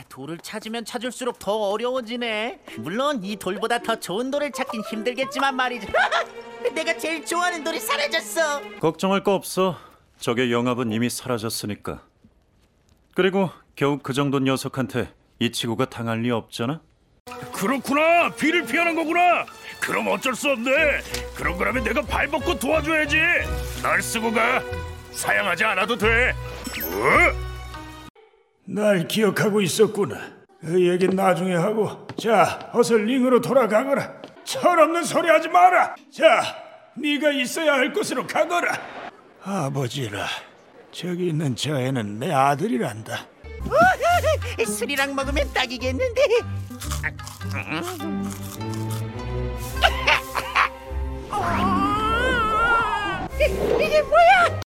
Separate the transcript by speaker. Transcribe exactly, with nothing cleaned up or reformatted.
Speaker 1: 돌을 찾으면 찾을수록 더 어려워지네. 물론 이 돌보다 더 좋은 돌을 찾긴 힘들겠지만 말이죠. 내가 제일 좋아하는 돌이 사라졌어.
Speaker 2: 걱정할 거 없어. 적의 영합은 이미 사라졌으니까. 그리고 겨우 그 정도 녀석한테 이 치고가 당할 리 없잖아.
Speaker 3: 그렇구나. 비를 피하는 거구나. 그럼 어쩔 수 없네. 그런 거라면 내가 발벗고 도와줘야지. 날 쓰고 가. 사양하지 않아도 돼. 어?
Speaker 4: 날 기억하고 있었구나. 그 얘기 나중에 하고, 자, 어서 링으로 돌아가거라. 철없는 소리 하지 마라. 자, 네가 있어야 할 곳으로 가거라. 아버지라, 저기 있는 저 애는 내 아들이란다.
Speaker 1: 술이랑 먹으면 딱이겠는데. 이게 뭐야?